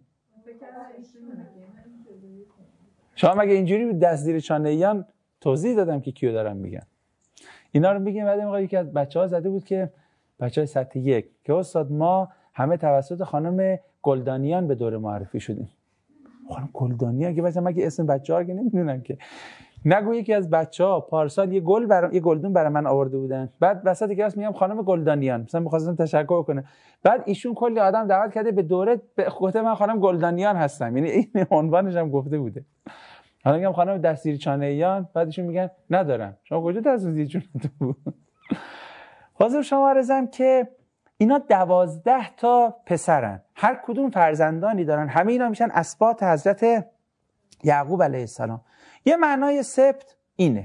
شما مگه اینجوری دست زیر چانه‌ایان توضیح دادم که کیو دارم میگن. اینا رو میگیم. بعد موقع یکی از بچه‌ها زده بود که بچه‌های سطح 1 که استاد ما همه توسط خانم گلدانیان به دور معرفی شدیم. خانم گلدانیان که مثلا مگه اسم بچه‌ها که نمیدونم که. نگو یکی از بچه‌ها پارسال یه گلدون برای من آورده بودن. بعد وسط کلاس میگم خانم گلدانیان، مثلا می‌خواستم تشکر کنه. بعد ایشون کلی آدم دعوت کرده به دوره، گفته من خانم گلدانیان هستم. یعنی این عنوانش هم گفته بوده. حالا میگم خانم دستیر چانهیان، بعدشون میگن ندارم. شما کجا دستیر چانهیان؟ حاضر شما عرضم که اینا 12 تا پسرن. هر کدوم فرزندانی دارن. همه اینا میشن اسباط حضرت یعقوب علیه السلام. یه معنای سبت اینه.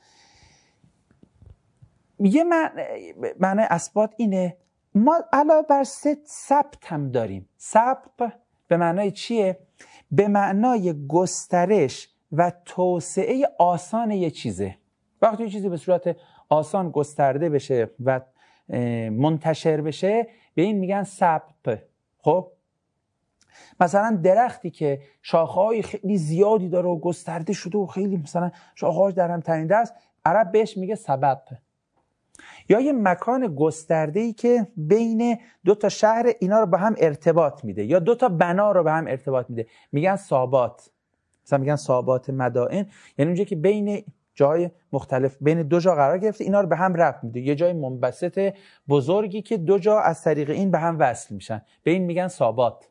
یه معنای اسباط اینه. ما علاوه بر سبت هم داریم. سبت به معنای چیه؟ به معنای گسترش و توسعه آسان یه چیزه. وقتی یه چیزی به صورت آسان گسترده بشه و منتشر بشه به این میگن سبت. خب مثلا درختی که شاخه‌های خیلی زیادی داره و گسترده شده و خیلی مثلا شاخه‌هاش در هم تنیده است، عرب بهش میگه سبب. یا یه مکان گسترده‌ای که بین دو تا شهر اینا رو به هم ارتباط میده یا دو تا بنا رو به هم ارتباط میده میگن سابات. مثلا میگن سابات مدائن، یعنی اونجایی که بین جای مختلف بین دو جا قرار گرفته اینا رو به هم ربط میده. یه جای منبسط بزرگی که دو جا از طریق این به هم وصل میشن به این میگن سابات.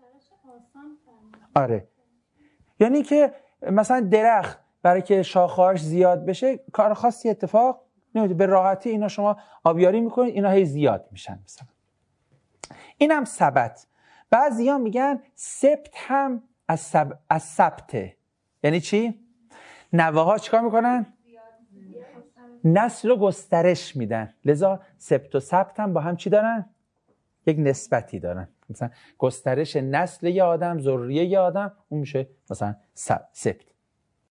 آره، یعنی که مثلا درخت برای که شاخه‌هاش زیاد بشه کار خاصی اتفاق نمیده، به راحتی اینا شما آبیاری میکنید اینا هی زیاد میشن مثلا. اینم ثبت. بعضیا میگن سبت هم از ثبته. یعنی چی؟ نوه ها چیکار میکنن؟ نسل رو گسترش میدن. لذا سبت و ثبت هم با هم چی دارن؟ یک نسبتی دارن. مثلا گسترش نسل یه آدم، ذریه یه آدم، اون میشه مثلا سبت.